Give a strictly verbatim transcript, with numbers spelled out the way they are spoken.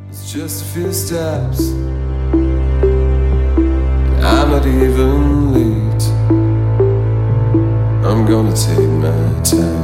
It's just a few steps. I'm not even late. I'm gonna take my time.